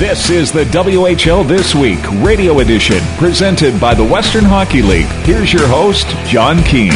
This is the WHL This Week radio edition presented by the Western Hockey League. Here's your host, John Keane.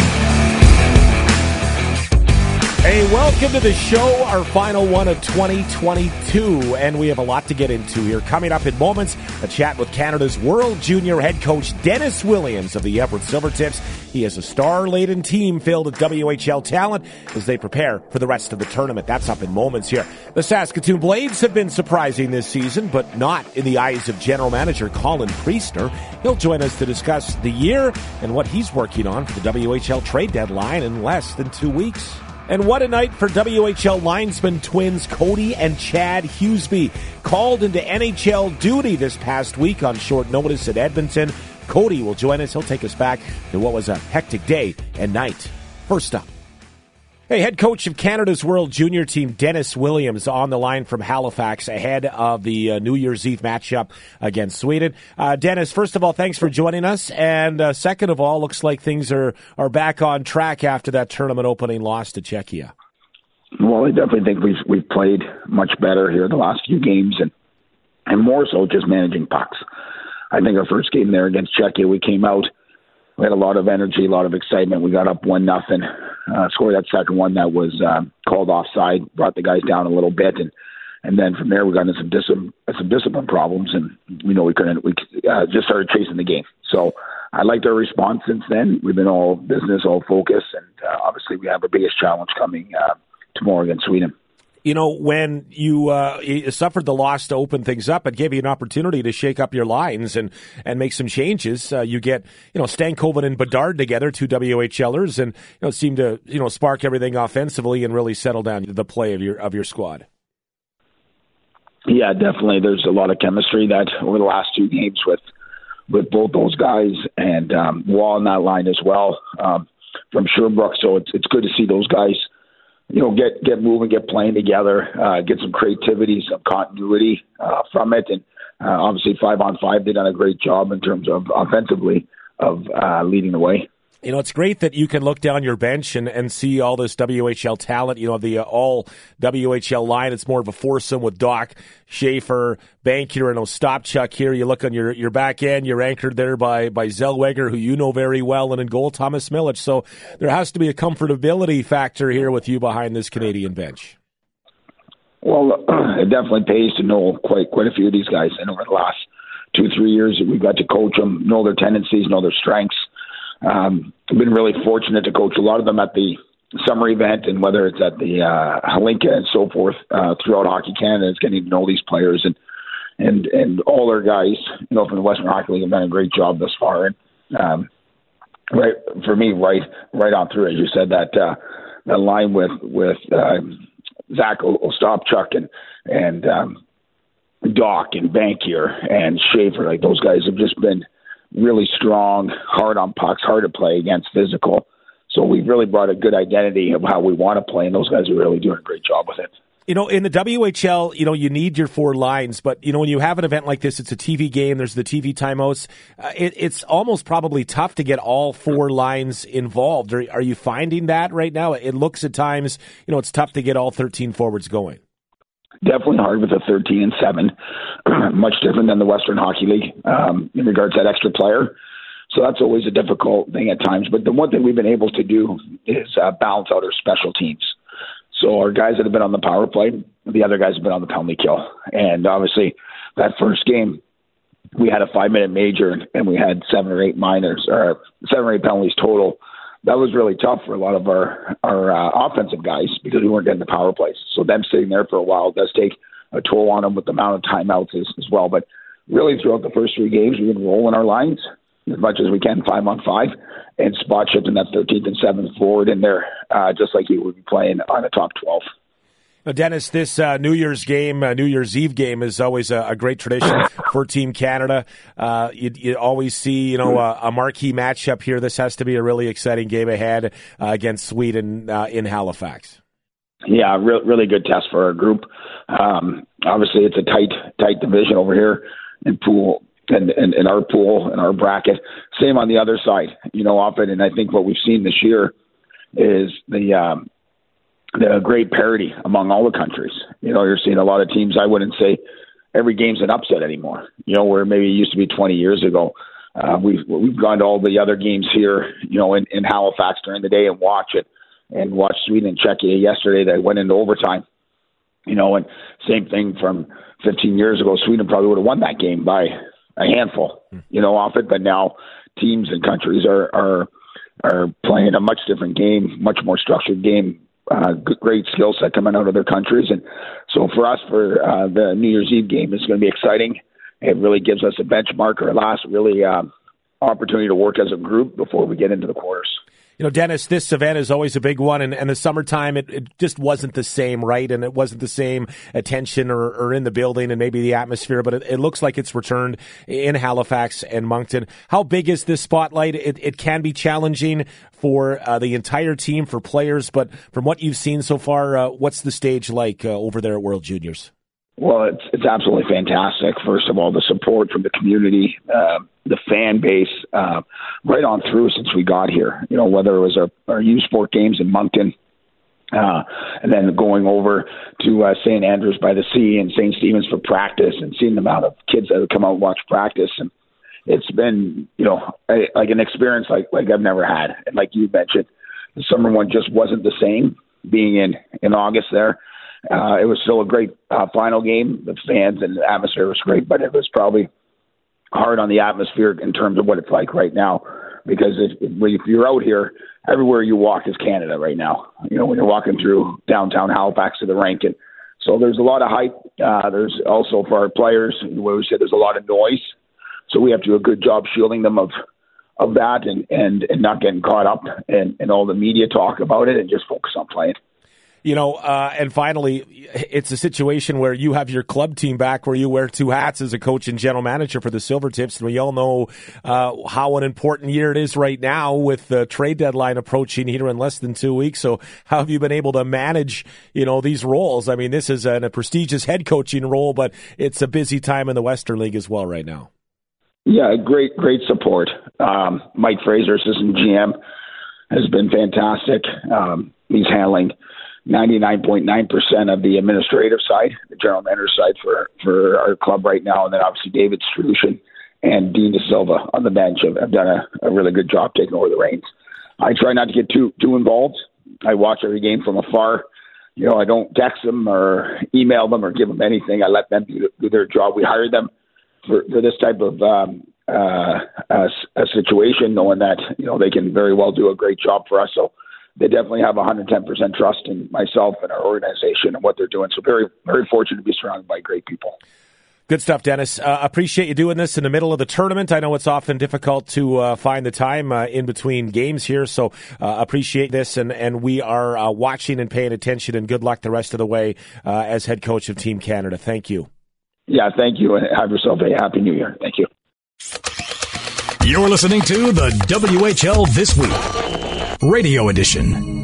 Hey, welcome to the show, our final one of 2022, and we have a lot to get into here. Coming up in moments, a chat with Canada's World Junior head coach Dennis Williams of the Everett Silvertips. He has a star-laden team filled with WHL talent as they prepare for the rest of the tournament. That's up in moments here. The Saskatoon Blades have been surprising this season, but not in the eyes of general manager Colin Priestner. He'll join us to discuss the year and what he's working on for the WHL trade deadline in less than 2 weeks. And what a night for WHL linesman twins Cody and Chad Hughesby. Called into NHL duty this past week on short notice at Edmonton. Cody will join us. He'll take us back to what was a hectic day and night. First up. Hey, head coach of Canada's World Junior team, Dennis Williams, on the line from Halifax ahead of the New Year's Eve matchup against Sweden. Dennis, first of all, thanks for joining us. And second of all, looks like things are back on track after that tournament opening loss to Czechia. Well, I definitely think we've played much better here the last few games, and more so just managing pucks. I think our first game there against Czechia, we came out, we had a lot of energy, a lot of excitement. We got up 1-0. Scored that second one that was called offside, brought the guys down a little bit, and then from there we got into some discipline problems, and we just started chasing the game. So I liked our response since then. We've been all business, all focus, and obviously we have our biggest challenge coming tomorrow against Sweden. You know, when you suffered the loss to open things up, it gave you an opportunity to shake up your lines and make some changes. You get, Stankoven and Bedard together, two WHLers, and it seemed to, spark everything offensively and really settle down the play of your squad. Yeah, definitely. There's a lot of chemistry that over the last two games with both those guys, and Wall in that line as well from Sherbrooke. So it's good to see those guys get moving, get playing together, get some creativity, some continuity from it. And obviously 5-on-5, they've done a great job in terms of offensively of leading the way. It's great that you can look down your bench and see all this WHL talent. The all WHL line. It's more of a foursome with Doc, Schaefer, Bankier, and Ostapchuk here. You look on your back end, you're anchored there by Zellweger, who you know very well, and in goal, Thomas Milic. So there has to be a comfortability factor here with you behind this Canadian bench. Well, it definitely pays to know quite a few of these guys. And over the last 2-3 years, we've got to coach them, know their tendencies, know their strengths. I've been really fortunate to coach a lot of them at the summer event, and whether it's at the Halinka and so forth throughout Hockey Canada, is getting to know these players and all their guys, from the Western Hockey League have done a great job thus far. And right for me, right on through, as you said, that line with Zach Ostapchuk and Doc and Bankier and Schaefer, like those guys have just been really strong, hard on pucks, hard to play against, physical. So we've really brought a good identity of how we want to play, and those guys are really doing a great job with it. In the WHL, you need your four lines, but, when you have an event like this, it's a TV game, there's the TV timeouts. It's almost probably tough to get all four lines involved. Are you finding that right now? It looks at times, it's tough to get all 13 forwards going. Definitely hard with a 13 and 7. Much different than the Western Hockey League in regards to that extra player. So that's always a difficult thing at times. But the one thing we've been able to do is balance out our special teams. So our guys that have been on the power play, the other guys have been on the penalty kill. And obviously that first game, we had a 5-minute major and we had 7 or 8 minors, or 7 or 8 penalties total. That was really tough for a lot of our offensive guys because we weren't getting the power plays. So them sitting there for a while does take a toll on them with the amount of timeouts as well. But really throughout the first 3 games, we've been rolling our lines as much as we can, 5-on-5, and spot shifting that 13th and 7th forward in there, just like you would be playing on a top 12. Now, Dennis, this New Year's Eve game is always a great tradition for Team Canada. You always see, a marquee matchup here. This has to be a really exciting game ahead against Sweden in Halifax. Yeah, really good test for our group. Obviously, it's a tight division over here in pool and in our pool and our bracket. Same on the other side, often. And I think what we've seen this year is the great parity among all the countries. You're seeing a lot of teams I wouldn't say every game's an upset anymore. Where maybe it used to be 20 years ago. We've gone to all the other games here, in Halifax during the day and watched Sweden and Czechia yesterday that went into overtime. And same thing from 15 years ago. Sweden probably would have won that game by a handful, off it. But now teams and countries are playing a much different game, much more structured game. Great skill set coming out of their countries. And so for us, for the New Year's Eve game, it's going to be exciting. It really gives us a benchmark or a last opportunity to work as a group before we get into the quarters. Dennis, this event is always a big one, and the summertime, it just wasn't the same, right? And it wasn't the same attention or in the building and maybe the atmosphere, but it looks like it's returned in Halifax and Moncton. How big is this spotlight? It can be challenging for the entire team, for players, but from what you've seen so far, what's the stage like over there at World Juniors? Well, it's absolutely fantastic. First of all, the support from the community, the fan base, right on through since we got here. Whether it was our youth sport games in Moncton, and then going over to St. Andrews by the Sea and St. Stephen's for practice, and seeing the amount of kids that would come out and watch practice. And it's been, like an experience like I've never had. And like you mentioned, the summer one just wasn't the same. Being in August there. It was still a great final game. The fans and the atmosphere was great, but it was probably hard on the atmosphere in terms of what it's like right now. Because if you're out here, everywhere you walk is Canada right now. When you're walking through downtown Halifax to the rink. And so there's a lot of hype. There's also for our players, where we said there's a lot of noise. So we have to do a good job shielding them of that and not getting caught up in all the media talk about it and just focus on playing. And finally, it's a situation where you have your club team back where you wear two hats as a coach and general manager for the Silvertips. And we all know how an important year it is right now with the trade deadline approaching here in less than 2 weeks. So how have you been able to manage, these roles? I mean, this is a prestigious head coaching role, but it's a busy time in the Western League as well right now. Yeah, great support. Mike Fraser, assistant GM, has been fantastic. He's handling 99.9% of the administrative side, the general manager side for our club right now. And then obviously David Strushin and Dean De Silva on the bench have done a really good job taking over the reins. I try not to get too involved. I watch every game from afar. I don't text them or email them or give them anything. I let them do their job. We hired them for this type of a situation, knowing that, they can very well do a great job for us. So they definitely have 110% trust in myself and our organization and what they're doing. So very, very fortunate to be surrounded by great people. Good stuff, Dennis. Appreciate you doing this in the middle of the tournament. I know it's often difficult to find the time in between games here, so appreciate this. And we are watching and paying attention, and good luck the rest of the way as head coach of Team Canada. Thank you. Yeah, thank you, and have yourself a Happy New Year. Thank you. You're listening to the WHL This Week Radio Edition.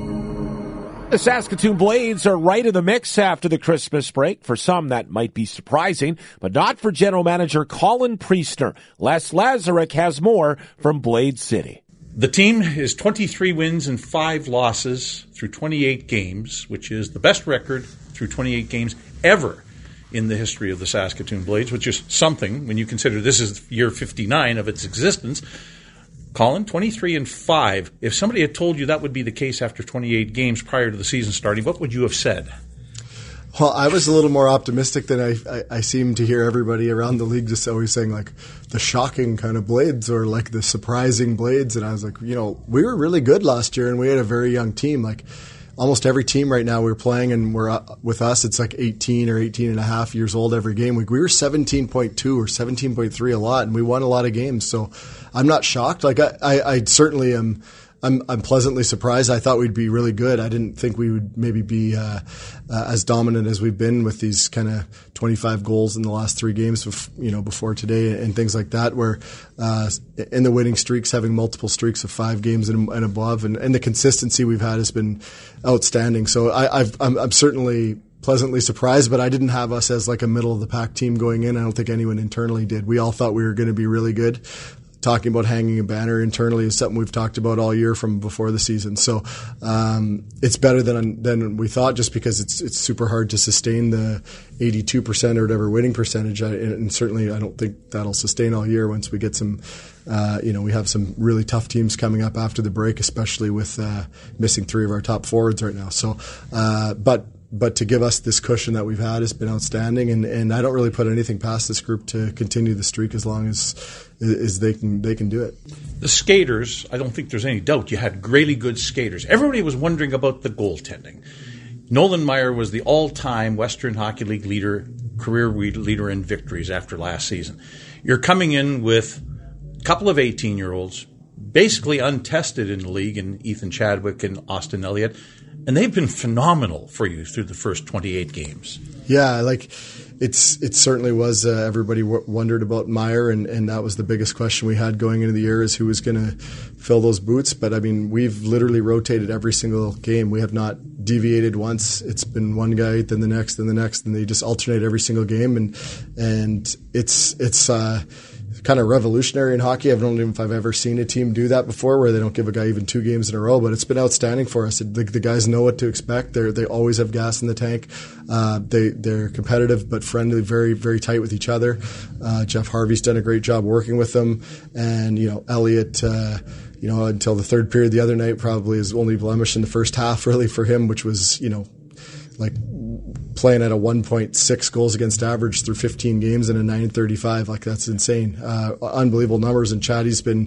The Saskatoon Blades are right in the mix after the Christmas break. For some, that might be surprising, but not for General Manager Colin Priestner. Les Lazaruk has more from Blade City. The team is 23 wins and 5 losses through 28 games, which is the best record through 28 games ever in the history of the Saskatoon Blades, which is something when you consider this is year 59 of its existence. Colin, 23 and 5. If somebody had told you that would be the case after 28 games prior to the season starting, what would you have said? Well, I was a little more optimistic than I seem to hear everybody around the league just always saying, like, the shocking kind of Blades or, like, the surprising Blades. And I was like, we were really good last year and we had a very young team. Like, almost every team right now we're playing and we're with us, it's like 18 or 18 and a half years old every game. We were 17.2 or 17.3 a lot, and we won a lot of games. So I'm not shocked. Like I certainly am. I'm pleasantly surprised. I thought we'd be really good. I didn't think we would maybe be as dominant as we've been with these kind of 25 goals in the last 3 games, before today and things like that. Where in the winning streaks, having multiple streaks of 5 games and above, and the consistency we've had has been outstanding. So I'm certainly pleasantly surprised, but I didn't have us as like a middle of the pack team going in. I don't think anyone internally did. We all thought we were going to be really good. talking about hanging a banner internally is something we've talked about all year from before the season. So it's better than we thought, just because it's super hard to sustain the 82% or whatever winning percentage. And certainly I don't think that'll sustain all year once we get some, we have some really tough teams coming up after the break, especially with missing 3 of our top forwards right now. So, but to give us this cushion that we've had has been outstanding, and I don't really put anything past this group to continue the streak as long as they can do it. The skaters, I don't think there's any doubt you had really good skaters. Everybody was wondering about the goaltending. Nolan Meyer was the all-time Western Hockey League career leader in victories after last season. You're coming in with a couple of 18-year-olds, basically untested in the league, in Ethan Chadwick and Austin Elliott, and they've been phenomenal for you through the first 28 games. Yeah, it certainly was. Everybody wondered about Meyer, and that was the biggest question we had going into the year, is who was going to fill those boots. But I mean, we've literally rotated every single game. We have not deviated once. It's been one guy, then the next, then the next, and they just alternate every single game. And it's kind of revolutionary in hockey. I don't know if I've ever seen a team do that before, where they don't give a guy even 2 games in a row, but it's been outstanding for us. The guys know what to expect. They always have gas in the tank. They're competitive but friendly, very, very tight with each other. Jeff Harvey's done a great job working with them, and Elliot, until the third period the other night, probably his only blemish in the first half really for him, which was playing at a 1.6 goals against average through 15 games and a 935. That's insane. Unbelievable numbers. And Chatty's been,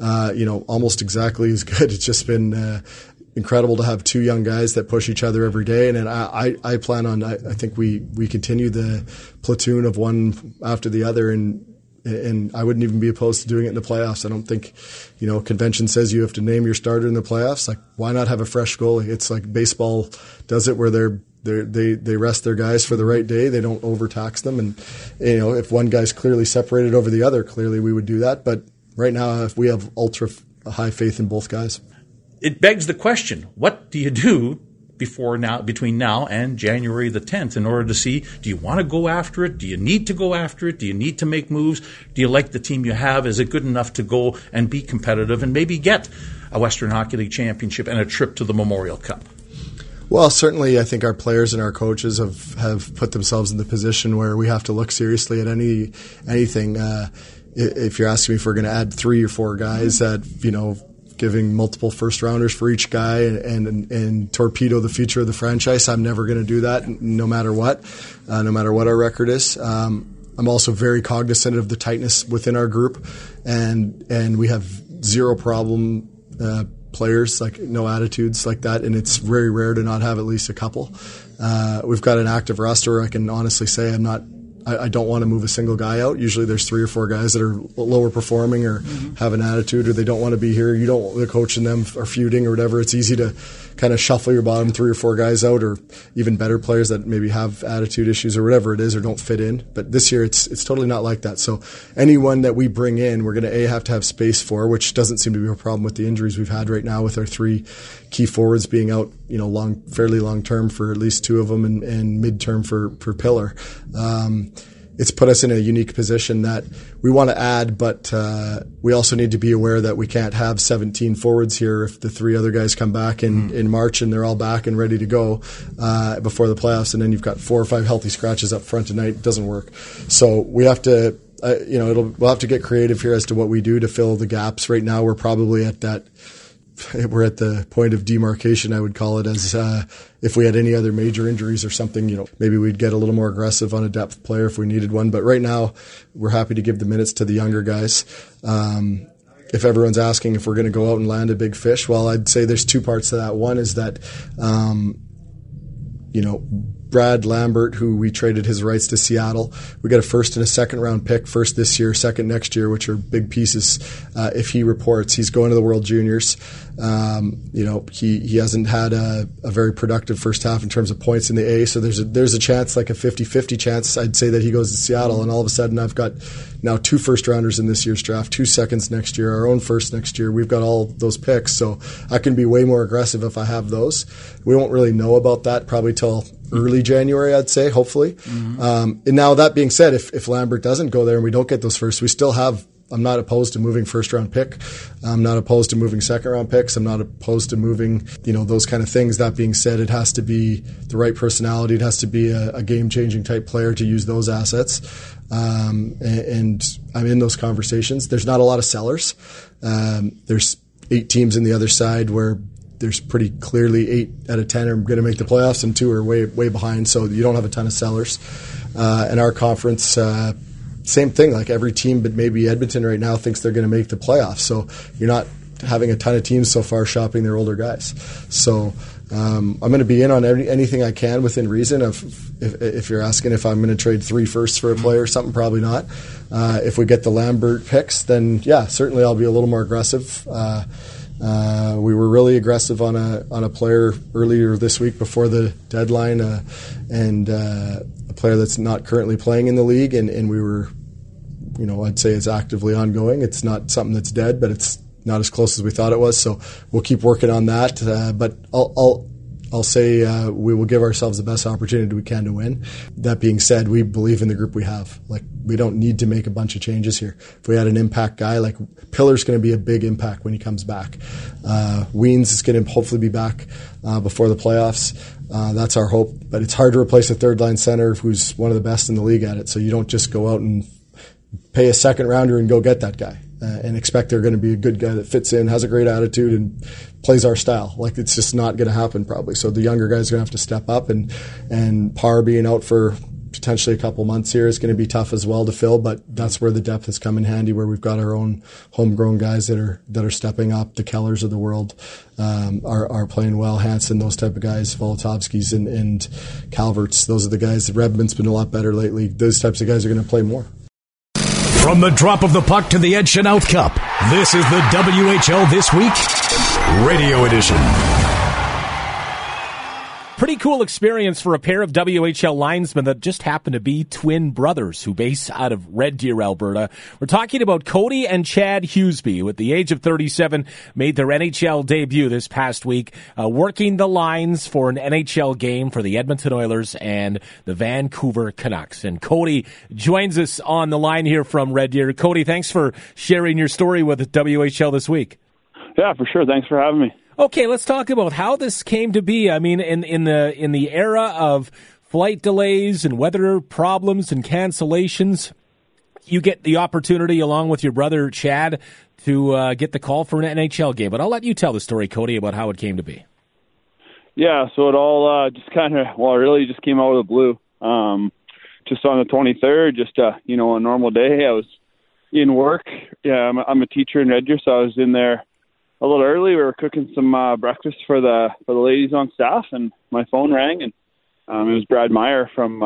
almost exactly as good. It's just been incredible to have 2 young guys that push each other every day. And I plan on, I think we continue the platoon of one after the other, and I wouldn't even be opposed to doing it in the playoffs. I don't think, convention says you have to name your starter in the playoffs. Why not have a fresh goalie? It's like baseball does it, where they rest their guys for the right day. They don't overtax them. And, if one guy's clearly separated over the other, clearly we would do that. But right now, if we have ultra high faith in both guys. It begs the question, what do you do between now and January the 10th in order to see, do you want to go after it? Do you need to go after it? Do you need to make moves? Do you like the team you have? Is it good enough to go and be competitive and maybe get a Western Hockey League championship and a trip to the Memorial Cup? Well, certainly I think our players and our coaches have put themselves in the position where we have to look seriously at anything. If you're asking me if we're going to add 3 or 4 guys that, giving multiple first-rounders for each guy and torpedo the future of the franchise, I'm never going to do that, no matter what our record is. I'm also very cognizant of the tightness within our group, and we have zero problem players, no attitudes like that, and it's very rare to not have at least a couple. We've got an active roster where I can honestly say I don't want to move a single guy out. Usually there's 3 or 4 guys that are lower performing or have an attitude, or they don't want to be here. The coach and them are feuding or whatever. It's easy to kind of shuffle your bottom 3 or 4 guys out, or even better players that maybe have attitude issues or whatever it is, or don't fit in. But this year it's totally not like that. So anyone that we bring in, we're going to have to have space for, which doesn't seem to be a problem with the injuries we've had right now, with our 3 key forwards being out, fairly long term for at least 2 of them, and mid-term for Pillar. It's put us in a unique position that we want to add, but we also need to be aware that we can't have 17 forwards here if the 3 other guys come back in March and they're all back and ready to go before the playoffs, and then you've got 4 or 5 healthy scratches up front tonight. It doesn't work. So we have to, we'll have to get creative here as to what we do to fill the gaps. Right now, we're probably at the point of demarcation, I would call it, as if we had any other major injuries or something, maybe we'd get a little more aggressive on a depth player if we needed one. But right now, we're happy to give the minutes to the younger guys. If everyone's asking if we're going to go out and land a big fish, well, I'd say there's 2 parts to that. One is that, Brad Lambert, who we traded his rights to Seattle, we got a first and a second round pick, first this year, second next year, which are big pieces. If he reports, he's going to the World Juniors. He hasn't had a very productive first half in terms of points in the A, so there's a chance, like a 50-50 chance, I'd say, that he goes to Seattle, and all of a sudden I've got now 2 first rounders in this year's draft, 2 seconds next year, our own first next year. We've got all those picks, so I can be way more aggressive if I have those. We won't really know about that probably till early January, I'd say, hopefully. And now that being said, if Lambert doesn't go there and we don't get those first, we still have I'm not opposed to moving first-round pick. I'm not opposed to moving second-round picks. I'm not opposed to moving, those kind of things. That being said, it has to be the right personality. It has to be a game-changing type player to use those assets. And I'm in those conversations. There's not a lot of sellers. There's 8 teams in the other side where there's pretty clearly 8 out of 10 are going to make the playoffs and 2 are way behind. So you don't have a ton of sellers. In our conference, same thing, like every team, but maybe Edmonton right now thinks they're going to make the playoffs. So you're not having a ton of teams so far shopping their older guys. So I'm going to be in on anything I can within reason. If you're asking if I'm going to trade 3 firsts for a player or something, probably not. If we get the Lambert picks, then yeah, certainly I'll be a little more aggressive. We were really aggressive on a player earlier this week before the deadline, and a player that's not currently playing in the league, and we were, I'd say it's actively ongoing. It's not something that's dead, but it's not as close as we thought it was. So we'll keep working on that. But I'll say we will give ourselves the best opportunity we can to win. That being said, we believe in the group we have. Like, we don't need to make a bunch of changes here. If we had an impact guy, like Pillar's going to be a big impact when he comes back. Weens is going to hopefully be back before the playoffs. That's our hope. But it's hard to replace a third-line center who's one of the best in the league at it. So you don't just go out and pay a second rounder and go get that guy and expect they're going to be a good guy that fits in, has a great attitude, and plays our style. Like, it's just not going to happen probably. So the younger guys are going to have to step up, and Parr being out for potentially a couple months here is going to be tough as well to fill, but that's where the depth has come in handy, where we've got our own homegrown guys that are stepping up. The Kellers of the world are playing well. Hansen, those type of guys, Volotovskis and Calverts, those are the guys. Redmond's been a lot better lately. Those types of guys are going to play more. From the drop of the puck to the Ed Chenault Cup, this is the WHL This Week Radio Edition. Pretty cool experience for a pair of WHL linesmen that just happen to be twin brothers who base out of Red Deer, Alberta. We're talking about Cody and Chad Hughesby, who at the age of 37 made their NHL debut this past week, working the lines for an NHL game for the Edmonton Oilers and the Vancouver Canucks. And Cody joins us on the line here from Red Deer. Cody, thanks for sharing your story with WHL This Week. Yeah, for sure. Thanks for having me. Okay, let's talk about how this came to be. I mean, in the era of flight delays and weather problems and cancellations, you get the opportunity, along with your brother Chad, to get the call for an NHL game. But I'll let you tell the story, Cody, about how it came to be. Yeah, so it all just kind of, it really just came out of the blue. Just on the 23rd, just a normal day. I was in work. Yeah, I'm a teacher in Red Deer, so I was in there a little early. We were cooking some breakfast for the ladies on staff, and my phone rang, and it was Brad Meyer from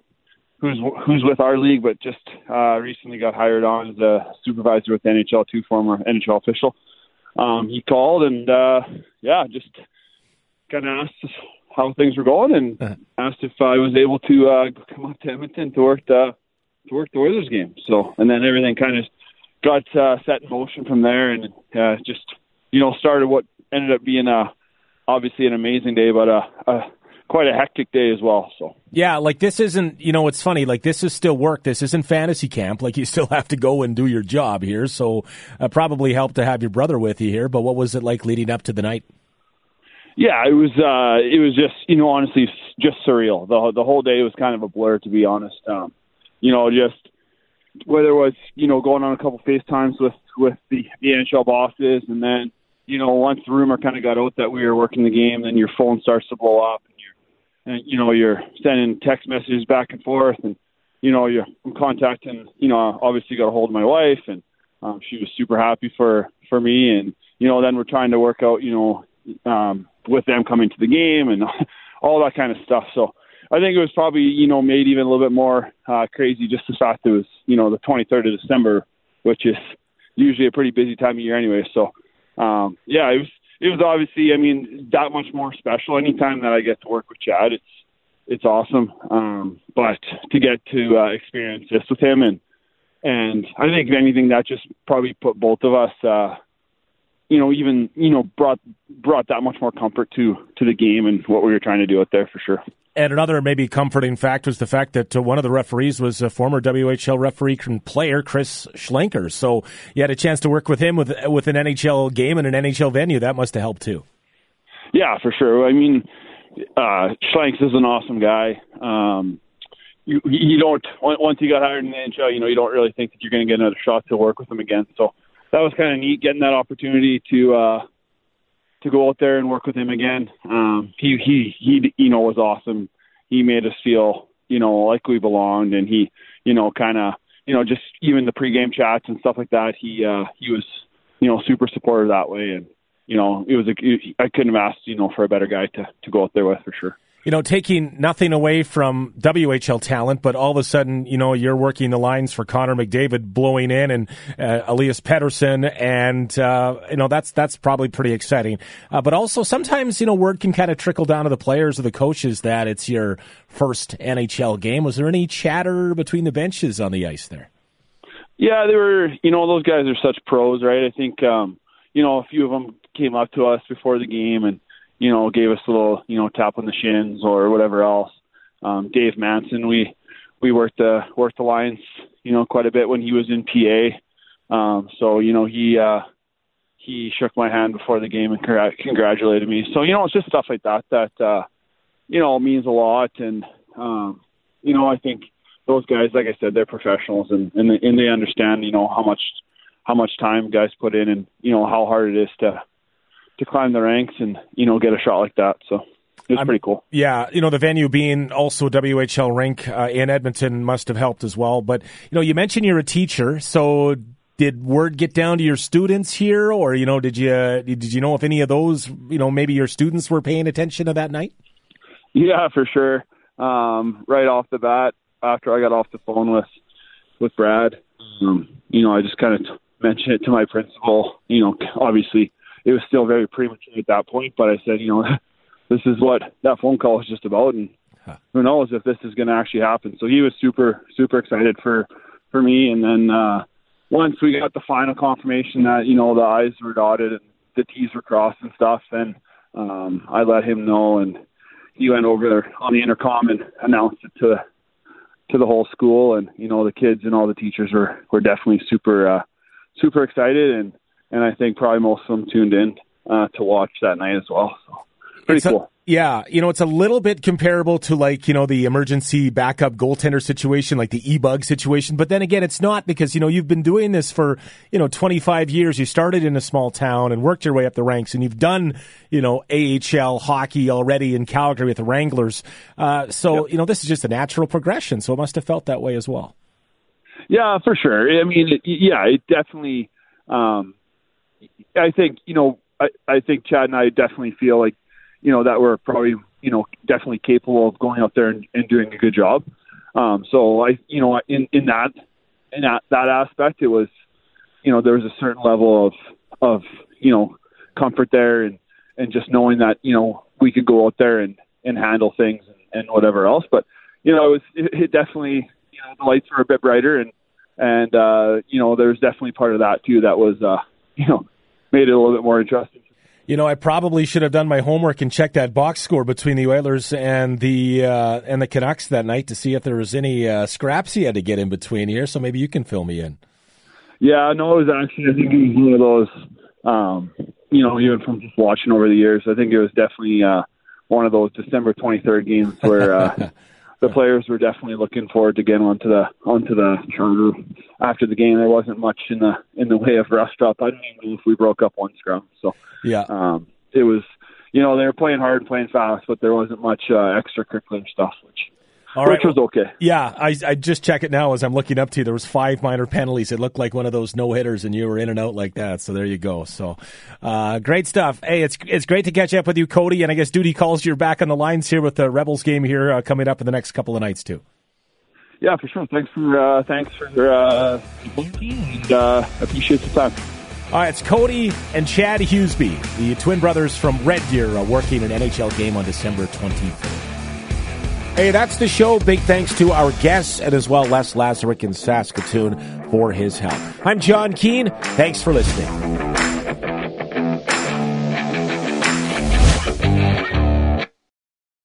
who's with our league, but just recently got hired on as a supervisor with the NHL, former NHL official. He called and just kind of asked how things were going, and asked if I was able to come up to Edmonton to work the Oilers game. So, and then everything kind of got set in motion from there, and just started what ended up being obviously an amazing day, but quite a hectic day as well. So yeah, like this isn't, it's funny, like this is still work. This isn't fantasy camp. Like, you still have to go and do your job here. So probably helped to have your brother with you here. But what was it like leading up to the night? Yeah, it was just, honestly, just surreal. The whole day was kind of a blur, to be honest. Just whether it was, going on a couple FaceTimes with the NHL bosses, and then, once the rumor kind of got out that we were working the game, then your phone starts to blow up, and you're sending text messages back and forth, and I'm contacting, obviously got a hold of my wife, and she was super happy for me, and then we're trying to work out, with them coming to the game and all that kind of stuff. So I think it was probably, made even a little bit more crazy, just the fact it was, the 23rd of December, which is usually a pretty busy time of year anyway. So, it was obviously, that much more special. Anytime that I get to work with Chad, it's awesome. But to get to experience this with him, and I think if anything, that just probably put both of us even brought that much more comfort to the game and what we were trying to do out there for sure. And another maybe comforting fact was the fact that one of the referees was a former WHL referee and player, Chris Schlenker. So you had a chance to work with him with an NHL game and an NHL venue. That must have helped too. Yeah, for sure. I mean, Schlenks is an awesome guy. You don't, once you got hired in the NHL, you don't really think that you're going to get another shot to work with him again. So that was kind of neat, getting that opportunity to go out there and work with him again. He was awesome. He made us feel, like we belonged, and he, kind of, just even the pregame chats and stuff like that. He was, super supportive that way, and I couldn't have asked, for a better guy to go out there with for sure. Taking nothing away from WHL talent, but all of a sudden, you're working the lines for Connor McDavid blowing in and Elias Pettersson, and, that's probably pretty exciting. But also sometimes, word can kind of trickle down to the players or the coaches that it's your first NHL game. Was there any chatter between the benches on the ice there? Yeah, they were, those guys are such pros, right? I think, a few of them came up to us before the game and, gave us a little, tap on the shins or whatever else. Dave Manson, we worked the lines, quite a bit when he was in PA. So, he shook my hand before the game and congratulated me. So, it's just stuff like that, means a lot. And, I think those guys, like I said, they're professionals and they understand, how much time guys put in and, how hard it is to climb the ranks and, get a shot like that. So it was pretty cool. Yeah. The venue being also WHL rink in Edmonton must have helped as well. But, you mentioned you're a teacher. So did word get down to your students here, or, did you know if any of those, maybe your students were paying attention to that night? Yeah, for sure. Right off the bat, after I got off the phone with Brad, I just kind of mentioned it to my principal. Obviously it was still very premature at that point, but I said, this is what that phone call was just about, and who knows if this is going to actually happen. So he was super, super excited for me. And then once we got the final confirmation that, the I's were dotted and the T's were crossed and stuff, then I let him know, and he went over there on the intercom and announced it to the whole school. And, the kids and all the teachers were definitely super, super excited. And I think probably most of them tuned in to watch that night as well. So pretty cool. Yeah. It's a little bit comparable to the emergency backup goaltender situation, like the E-Bug situation. But then again, it's not, because, you've been doing this for, 25 years. You started in a small town and worked your way up the ranks, and you've done, AHL hockey already in Calgary with the Wranglers. So, yep. This is just a natural progression. So it must have felt that way as well. Yeah, for sure. I mean, it definitely, I think, I think Chad and I definitely feel like, that we're probably, definitely capable of going out there and doing a good job. So I, in that aspect, it was, there was a certain level of, comfort there and just knowing that, we could go out there and handle things and whatever else. But, it definitely, the lights were a bit brighter and there's definitely part of that too that was, made it a little bit more interesting. I probably should have done my homework and checked that box score between the Oilers and the Canucks that night to see if there was any scraps he had to get in between here. So maybe you can fill me in. Yeah, no, it was actually, I think it was one of those, even from just watching over the years, I think it was definitely one of those December 23rd games where the players were definitely looking forward to getting onto the charter after the game. There wasn't much in the way of rust up. I don't even know if we broke up one scrum. So yeah, it was, they were playing hard, playing fast, but there wasn't much extracurricular stuff, which was okay. Yeah, I just check it now as I'm looking up to you. There was 5 minor penalties. It looked like one of those no-hitters, and you were in and out like that. So there you go. So great stuff. Hey, it's great to catch up with you, Cody. And I guess duty calls you're back on the lines here with the Rebels game here coming up in the next couple of nights too. Yeah, for sure. Thanks for and appreciate the time. All right, it's Cody and Chad Hughesby, the twin brothers from Red Deer, working an NHL game on December 23rd. Hey, that's the show. Big thanks to our guests and as well Les Lazaruk in Saskatoon for his help. I'm John Keane. Thanks for listening.